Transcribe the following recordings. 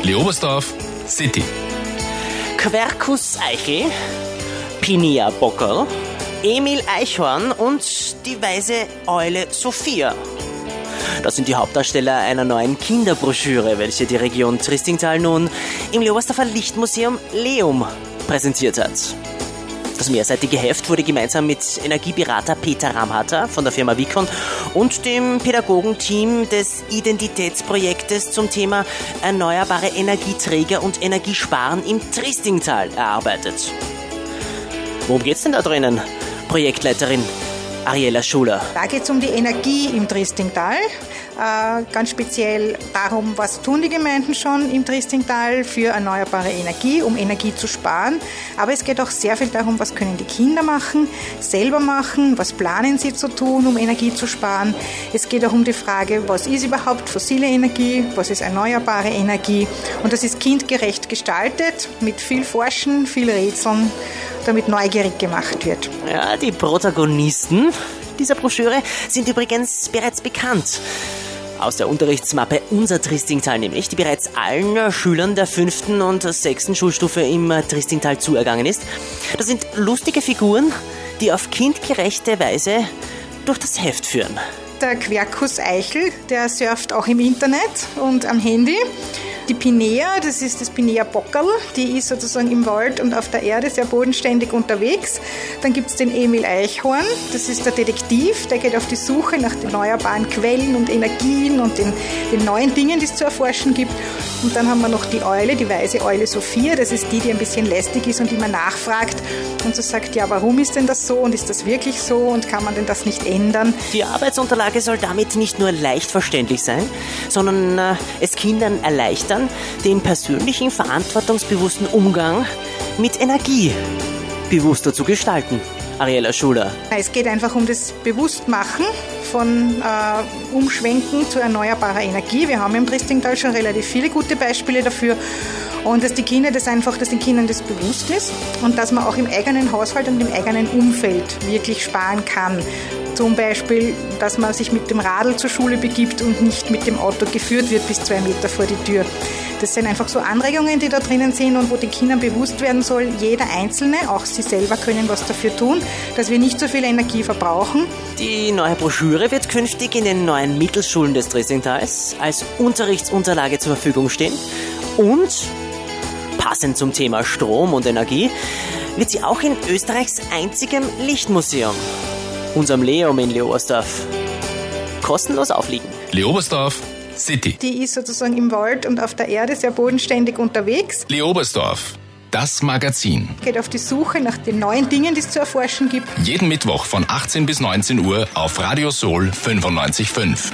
Leobersdorf, City. Quercus Eichel, Pinea Bockerl, Emil Eichhorn und die weise Eule Sophia. Das sind die Hauptdarsteller einer neuen Kinderbroschüre, welche die Region Triestingtal nun im Leobersdorfer Lichtmuseum Leum präsentiert hat. Das mehrseitige Heft wurde gemeinsam mit Energieberater Peter Ramhatter von der Firma Vicon und dem Pädagogenteam des Identitätsprojektes zum Thema erneuerbare Energieträger und Energiesparen im Triestingtal erarbeitet. Worum geht's denn da drinnen, Projektleiterin Ariela Schuler? Da geht es um die Energie im Triestingtal. Ganz speziell darum, was tun die Gemeinden schon im Triestingtal für erneuerbare Energie, um Energie zu sparen. Aber es geht auch sehr viel darum, was können die Kinder machen, selber machen, was planen sie zu tun, um Energie zu sparen. Es geht auch um die Frage, was ist überhaupt fossile Energie, was ist erneuerbare Energie. Und das ist kindgerecht gestaltet, mit viel Forschen, viel Rätseln, damit neugierig gemacht wird. Ja, die Protagonisten dieser Broschüre sind übrigens bereits bekannt. Aus der Unterrichtsmappe Unser Triestingtal nämlich, die bereits allen Schülern der 5. und 6. Schulstufe im Triestingtal zuergangen ist. Das sind lustige Figuren, die auf kindgerechte Weise durch das Heft führen. Der Quercus Eichel, der surft auch im Internet und am Handy. Die Pinea, das ist das Pinea Bockerl, die ist sozusagen im Wald und auf der Erde sehr bodenständig unterwegs. Dann gibt es den Emil Eichhorn, das ist der Detektiv, der geht auf die Suche nach den erneuerbaren Quellen und Energien und den neuen Dingen, die es zu erforschen gibt. Und dann haben wir noch die Eule, die weise Eule Sophia, das ist die ein bisschen lästig ist und immer nachfragt und so sagt, ja, warum ist denn das so und ist das wirklich so und kann man denn das nicht ändern? Die Arbeitsunterlage soll damit nicht nur leicht verständlich sein, sondern es Kindern erleichtern, den persönlichen, verantwortungsbewussten Umgang mit Energie bewusster zu gestalten. Ariela Schuler. Es geht einfach um das Bewusstmachen von Umschwenken zu erneuerbarer Energie. Wir haben im Triestingtal schon relativ viele gute Beispiele dafür. Und dass den Kindern das bewusst ist und dass man auch im eigenen Haushalt und im eigenen Umfeld wirklich sparen kann. Zum Beispiel, dass man sich mit dem Radl zur Schule begibt und nicht mit dem Auto geführt wird bis 2 Meter vor die Tür. Das sind einfach so Anregungen, die da drinnen sind und wo den Kindern bewusst werden soll, jeder Einzelne, auch sie selber können was dafür tun, dass wir nicht so viel Energie verbrauchen. Die neue Broschüre wird künftig in den neuen Mittelschulen des Triestingtals als Unterrichtsunterlage zur Verfügung stehen und passend zum Thema Strom und Energie wird sie auch in Österreichs einzigem Lichtmuseum, unserem Leum in Leobersdorf, kostenlos aufliegen. Leobersdorf, City. Die ist sozusagen im Wald und auf der Erde sehr bodenständig unterwegs. Leobersdorf, das Magazin. Geht auf die Suche nach den neuen Dingen, die es zu erforschen gibt. Jeden Mittwoch von 18 bis 19 Uhr auf Radio Soul 95.5.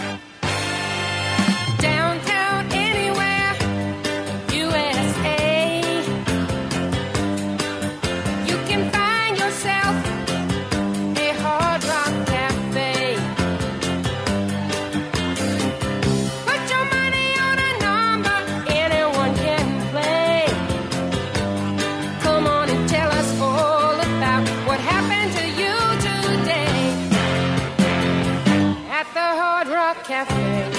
Cafe.